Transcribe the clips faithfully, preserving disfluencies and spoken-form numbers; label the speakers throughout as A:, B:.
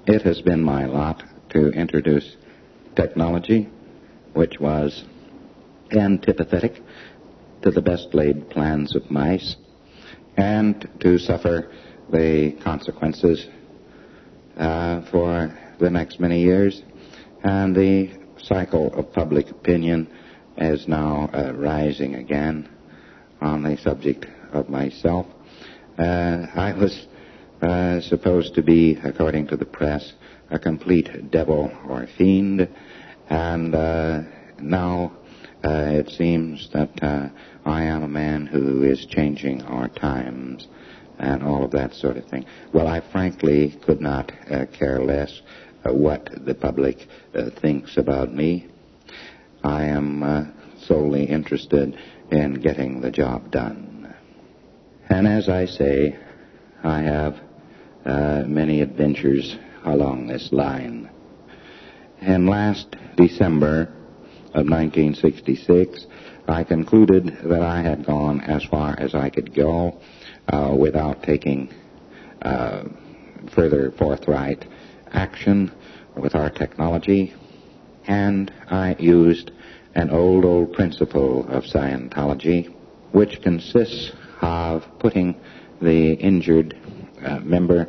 A: It has been my lot to introduce technology which was antipathetic to the best laid plans of mice, and to suffer the consequences uh, for the next many years. And the cycle of public opinion is now uh, rising again on the subject of myself. Uh, I was uh, supposed to be, according to the press, a complete devil or fiend, and uh, now uh, it seems that uh, I am a man who is changing our times and all of that sort of thing. Well, I frankly could not uh, care less uh, what the public uh, thinks about me. I am uh, solely interested in getting the job done. And as I say, I have uh, many adventures along this line. And last December of nineteen sixty-six, I concluded that I had gone as far as I could go uh, without taking uh, further forthright action with our technology, and I used an old, old principle of Scientology, which consists of putting the injured uh, member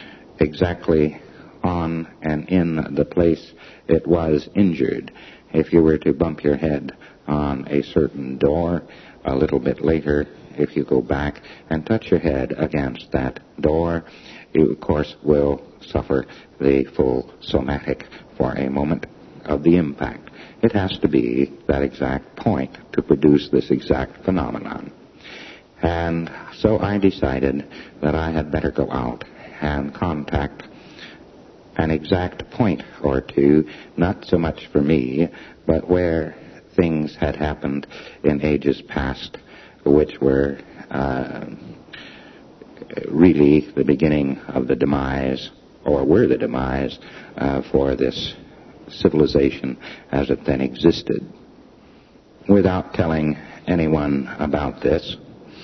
A: exactly on and in the place it was injured. If you were to bump your head on a certain door, a little bit later, if you go back and touch your head against that door, you, of course, will suffer the full somatic for a moment of the impact. It has to be that exact point to produce this exact phenomenon. And so I decided that I had better go out and contact an exact point or two, not so much for me, but where things had happened in ages past which were uh, really the beginning of the demise, or were the demise uh, for this civilization as it then existed. Without telling anyone about this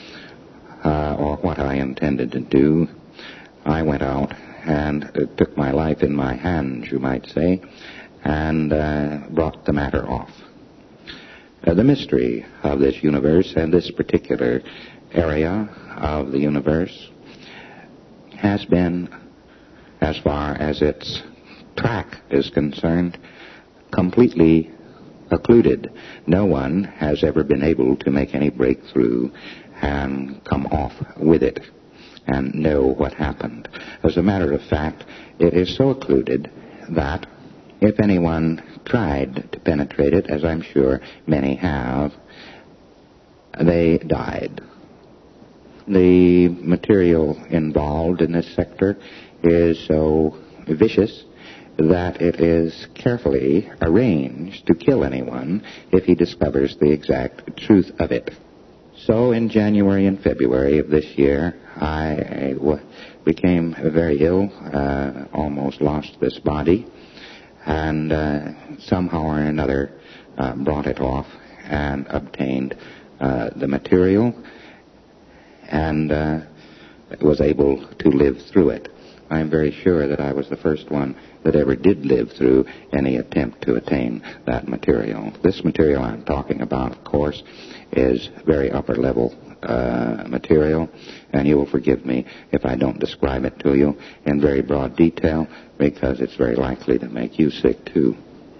A: uh, or what I intended to do, I went out and uh, took my life in my hands, you might say, and uh, brought the matter off. Uh, the mystery of this universe and this particular area of the universe has been, as far as its track is concerned, completely occluded. No one has ever been able to make any breakthrough and come off with it and know what happened. As a matter of fact, it is so occluded that if anyone tried to penetrate it, as I'm sure many have, they died. The material involved in this sector is so vicious that it is carefully arranged to kill anyone if he discovers the exact truth of it. So in January and February of this year, I w- became very ill, uh, almost lost this body, and uh, somehow or another uh, brought it off and obtained uh, the material and uh, was able to live through it. I'm very sure that I was the first one that ever did live through any attempt to attain that material. This material I'm talking about, of course, is very upper-level uh, material, and you will forgive me if I don't describe it to you in very broad detail, because it's very likely to make you sick, too.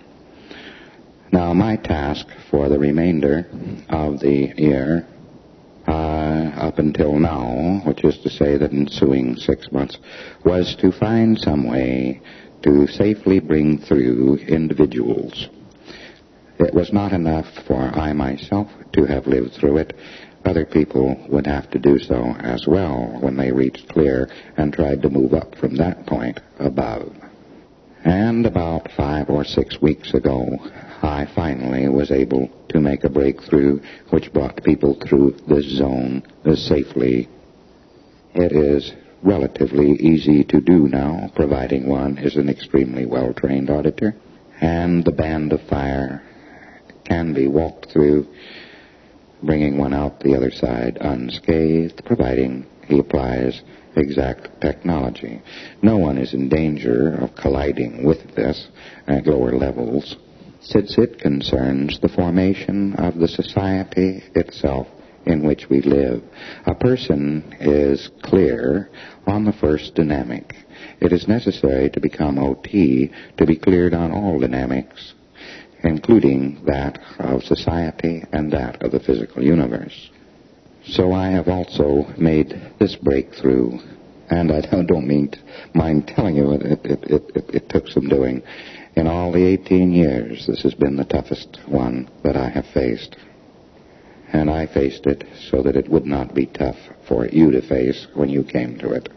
A: Now, my task for the remainder of the year, uh, up until now, which is to say the ensuing six months, was to find some way to safely bring through individuals. It was not enough for I myself to have lived through it. Other people would have to do so as well when they reached clear and tried to move up from that point above. And about five or six weeks ago, I finally was able to make a breakthrough which brought people through this zone safely. It is relatively easy to do now, providing one is an extremely well-trained auditor, and the band of fire can be walked through, bringing one out the other side unscathed, providing he applies exact technology. No one is in danger of colliding with this at lower levels, since it concerns the formation of the society itself in which we live. A person is clear on the first dynamic. It is necessary to become O T to be cleared on all dynamics, including that of society and that of the physical universe. So I have also made this breakthrough, and I don't mean to mind telling you it, it, it, it, it took some doing. In all the eighteen years, this has been the toughest one that I have faced. And I faced it so that it would not be tough for you to face when you came to it.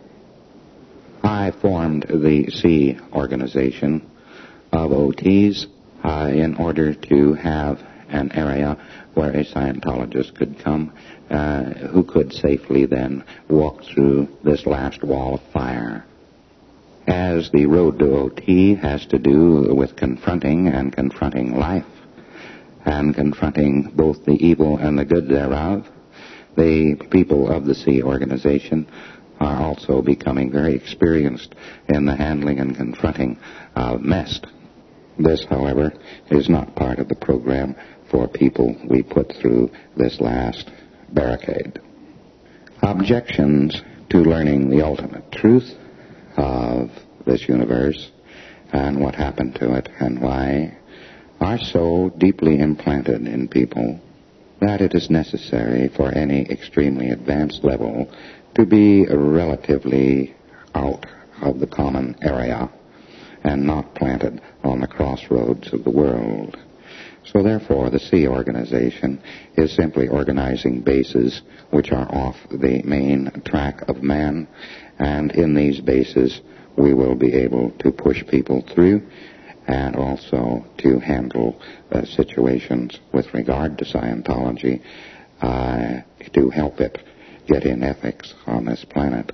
A: I formed the Sea Organization of O Ts uh, in order to have an area where a Scientologist could come uh, who could safely then walk through this last wall of fire. As the road to O T has to do with confronting and confronting life, and confronting both the evil and the good thereof, the people of the Sea Organization are also becoming very experienced in the handling and confronting of mess. This, however, is not part of the program for people we put through this last barricade. Objections to learning the ultimate truth of this universe and what happened to it and why are so deeply implanted in people that it is necessary for any extremely advanced level to be relatively out of the common area and not planted on the crossroads of the world. So therefore, the Sea Organization is simply organizing bases which are off the main track of man, and in these bases we will be able to push people through and also to handle uh, situations with regard to Scientology uh, to help it get in ethics on this planet.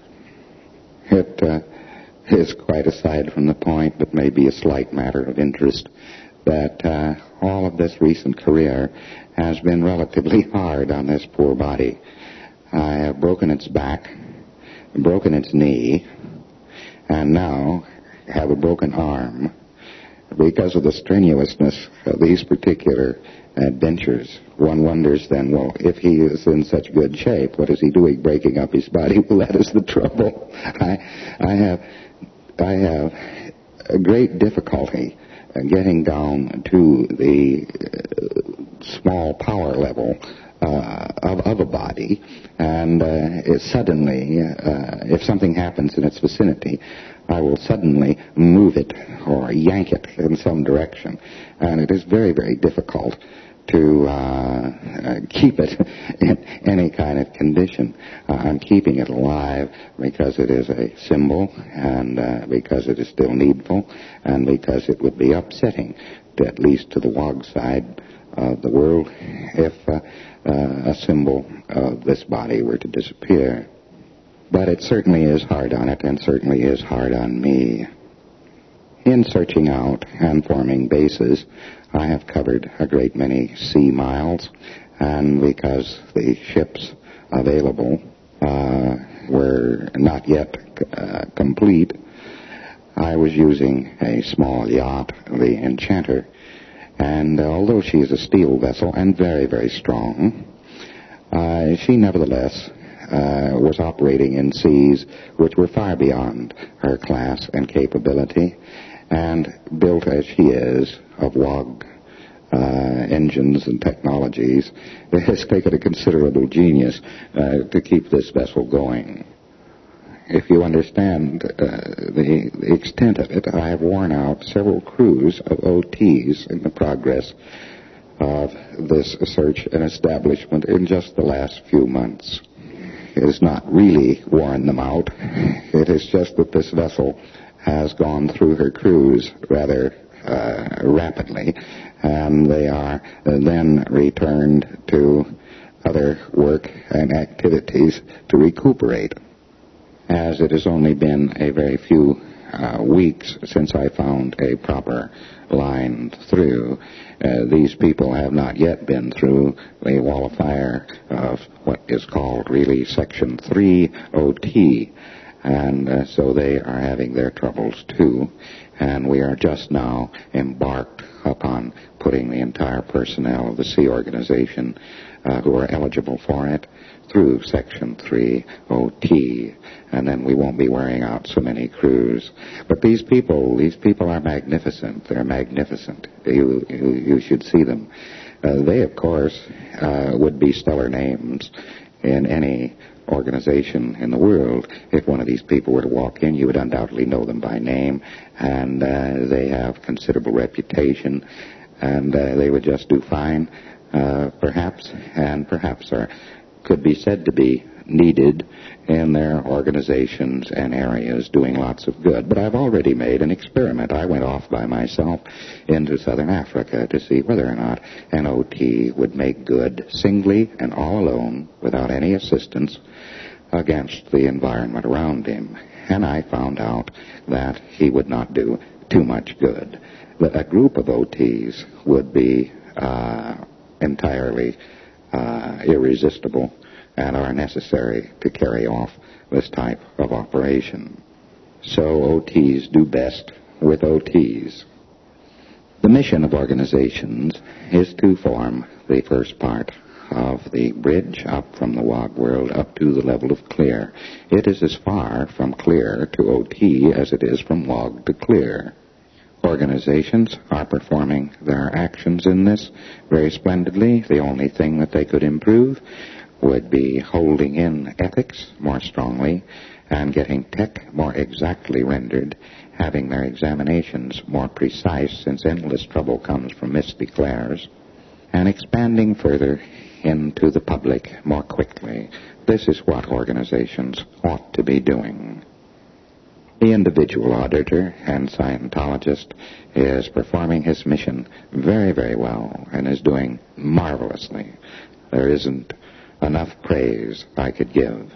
A: It uh, is quite aside from the point, but may be a slight matter of interest, that uh, all of this recent career has been relatively hard on this poor body. I have broken its back, broken its knee, and now have a broken arm because of the strenuousness of these particular adventures. One wonders then, well, if he is in such good shape, what is he doing breaking up his body? Well, that is the trouble. I, I have, I have a great difficulty getting down to the uh, small power level uh, of, of a body, and uh, it suddenly, uh, if something happens in its vicinity, I will suddenly move it or yank it in some direction, and it is very, very difficult to uh, uh, keep it in any kind of condition. Uh, I'm keeping it alive because it is a symbol, and uh, because it is still needful, and because it would be upsetting, to, at least to the W O G side of the world, if uh, uh, a symbol of this body were to disappear. But it certainly is hard on it, and certainly is hard on me. In searching out and forming bases, I have covered a great many sea miles, and because the ships available uh, were not yet uh, complete, I was using a small yacht, the Enchanter, and although she is a steel vessel and very, very strong, uh, she nevertheless uh, was operating in seas which were far beyond her class and capability, and built as she is of W O G uh, engines and technologies, it has taken a considerable genius uh, to keep this vessel going. If you understand uh, the, the extent of it, I have worn out several crews of O Ts in the progress of this search and establishment in just the last few months. It has not really worn them out. It is just that this vessel has gone through her cruise rather uh, rapidly, and they are then returned to other work and activities to recuperate. As it has only been a very few uh, weeks since I found a proper line through, uh, these people have not yet been through the wall of fire of what is called really Section three O T. And uh, so they are having their troubles too. And we are just now embarked upon putting the entire personnel of the Sea Organization uh, who are eligible for it through Section three O T, and then we won't be wearing out so many crews. But these people, these people are magnificent. They're magnificent. You, you, you should see them. Uh, they, of course, uh, would be stellar names in any organization in the world. If one of these people were to walk in, you would undoubtedly know them by name, and uh, they have considerable reputation, and uh, they would just do fine, uh, perhaps, and perhaps are could be said to be needed in their organizations and areas doing lots of good. But I've already made an experiment. I went off by myself into southern Africa to see whether or not an O T would make good singly and all alone without any assistance against the environment around him. And I found out that he would not do too much good. A group of O Ts would be uh, entirely Uh, irresistible and are necessary to carry off this type of operation. So O Ts do best with O Ts. The mission of organizations is to form the first part of the bridge up from the W O G world up to the level of clear. It is as far from clear to O T as it is from W O G to clear. Organizations are performing their actions in this very splendidly. The only thing that they could improve would be holding in ethics more strongly and getting tech more exactly rendered, having their examinations more precise, since endless trouble comes from misty glares, and expanding further into the public more quickly. This is what organizations ought to be doing. The individual auditor and Scientologist is performing his mission very, very well and is doing marvelously. There isn't enough praise I could give.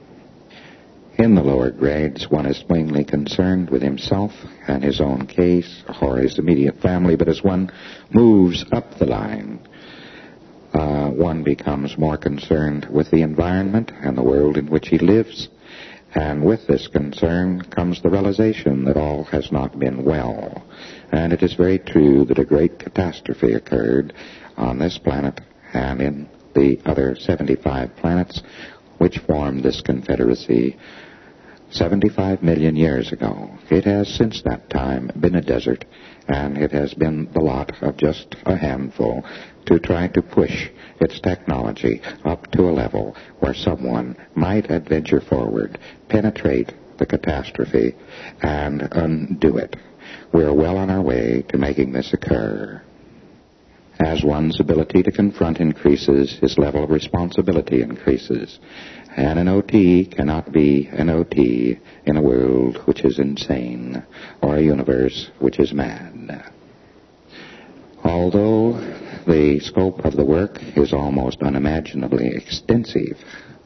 A: In the lower grades, one is plainly concerned with himself and his own case or his immediate family, but as one moves up the line, uh, one becomes more concerned with the environment and the world in which he lives. And with this concern comes the realization that all has not been well. And it is very true that a great catastrophe occurred on this planet and in the other seventy-five planets which formed this confederacy seventy-five million years ago. It has since that time been a desert, and it has been the lot of just a handful to try to push its technology up to a level where someone might adventure forward, penetrate the catastrophe, and undo it. We're well on our way to making this occur. As one's ability to confront increases, his level of responsibility increases. And an O T cannot be an O T in a world which is insane or a universe which is mad. Although the scope of the work is almost unimaginably extensive,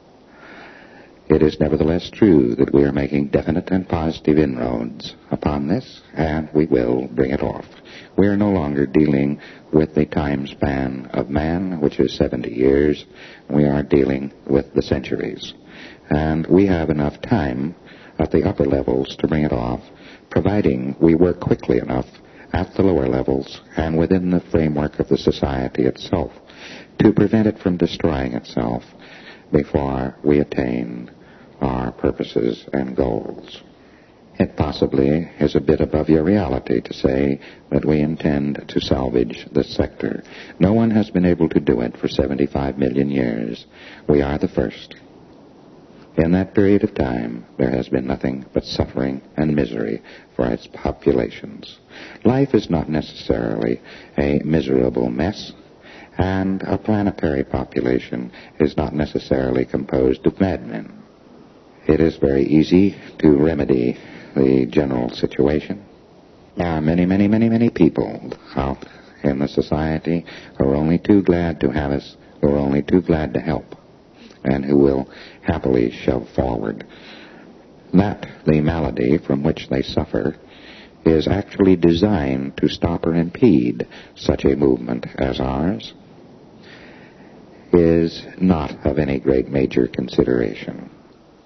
A: it is nevertheless true that we are making definite and positive inroads upon this, and we will bring it off. We are no longer dealing with the time span of man, which is seventy years. We are dealing with the centuries. And we have enough time at the upper levels to bring it off, providing we work quickly enough at the lower levels and within the framework of the society itself to prevent it from destroying itself before we attain our purposes and goals. It possibly is a bit above your reality to say that we intend to salvage this sector. No one has been able to do it for seventy-five million years. We are the first. In that period of time, there has been nothing but suffering and misery for its populations. Life is not necessarily a miserable mess, and a planetary population is not necessarily composed of madmen. It is very easy to remedy the general situation. There are many, many, many, many people out in the society who are only too glad to have us, who are only too glad to help, and who will happily shove forward. That the malady from which they suffer is actually designed to stop or impede such a movement as ours is not of any great major consideration.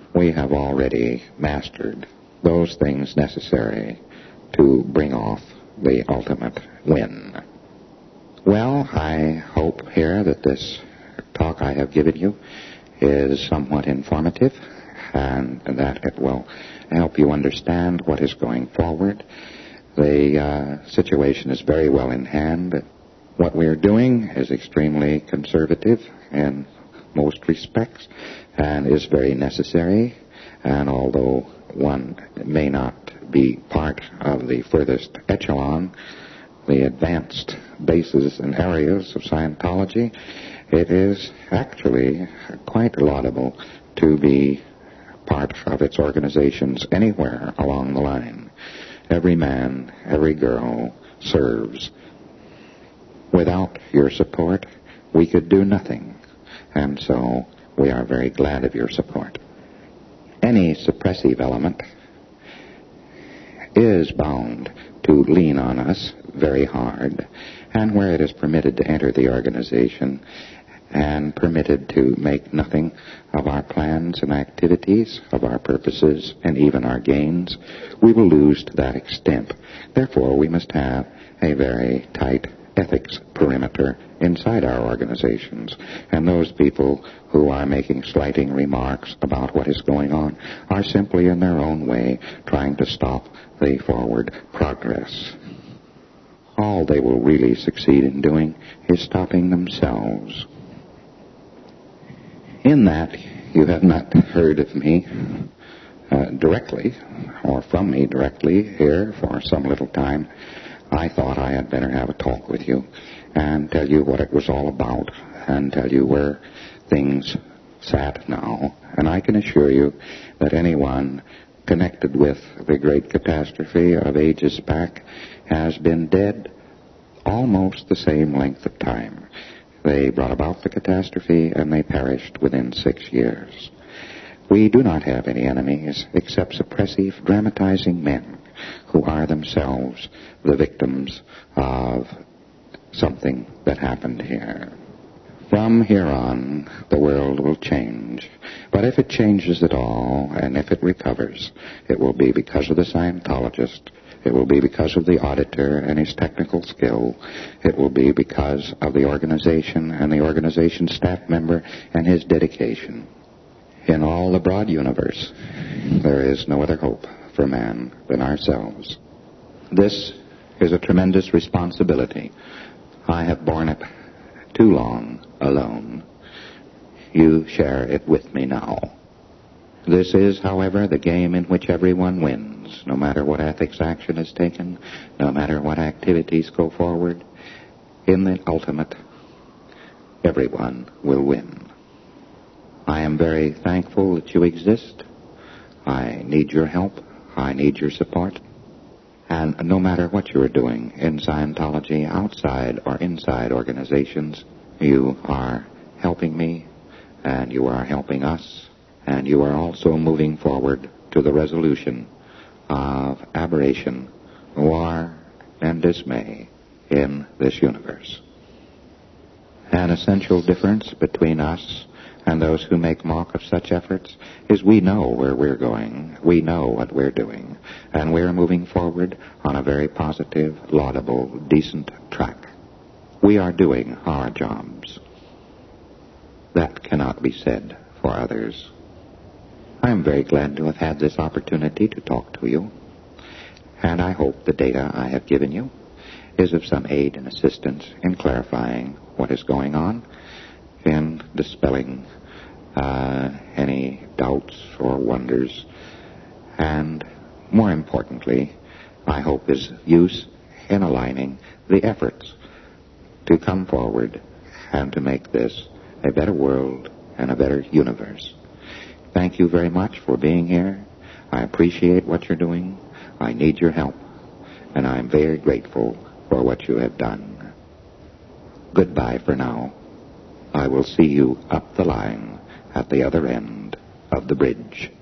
A: we have already mastered those things necessary to bring off the ultimate win. Well, I hope here that this talk I have given you is somewhat informative and that it will help you understand what is going forward. The uh, situation is very well in hand. What we are doing is extremely conservative in most respects and is very necessary. And although one may not be part of the furthest echelon, the advanced bases and areas of Scientology, it is actually quite laudable to be part of its organizations anywhere along the line. Every man, every girl serves. Without your support, we could do nothing. And so we are very glad of your support. Any suppressive element is bound to lean on us very hard, and where it is permitted to enter the organization and permitted to make nothing of our plans and activities, of our purposes, and even our gains, we will lose to that extent. Therefore, we must have a very tight ethics perimeter inside our organizations, and those people who are making slighting remarks about what is going on are simply in their own way trying to stop the forward progress. All they will really succeed in doing is stopping themselves. In that, you have not heard of me uh, directly, or from me directly here for some little time. I thought I had better have a talk with you and tell you what it was all about and tell you where things sat now. And I can assure you that anyone connected with the great catastrophe of ages back has been dead almost the same length of time. They brought about the catastrophe and they perished within six years. We do not have any enemies except suppressive, dramatizing men who are themselves the victims of something that happened here. From here on, the world will change. But if it changes at all, and if it recovers, it will be because of the Scientologist. It will be because of the auditor and his technical skill. It will be because of the organization and the organization staff member and his dedication. In all the broad universe, there is no other hope for man than ourselves. This is a tremendous responsibility. I have borne it too long alone. You share it with me now. This is, however, the game in which everyone wins, no matter what ethics action is taken, no matter what activities go forward. In the ultimate, everyone will win. I am very thankful that you exist. I need your help. I need your support. And no matter what you are doing in Scientology, outside or inside organizations, you are helping me, and you are helping us, and you are also moving forward to the resolution of aberration, war, and dismay in this universe. An essential difference between us and those who make mock of such efforts is we know where we're going, we know what we're doing, and we're moving forward on a very positive, laudable, decent track. We are doing our jobs. That cannot be said for others. I am very glad to have had this opportunity to talk to you, and I hope the data I have given you is of some aid and assistance in clarifying what is going on, in dispelling uh, any doubts or wonders, and more importantly, I hope is use in aligning the efforts to come forward and to make this a better world and a better universe. Thank you very much for being here. I appreciate what you're doing. I need your help, and I'm very grateful for what you have done. Goodbye for now. I will see you up the line at the other end of the bridge.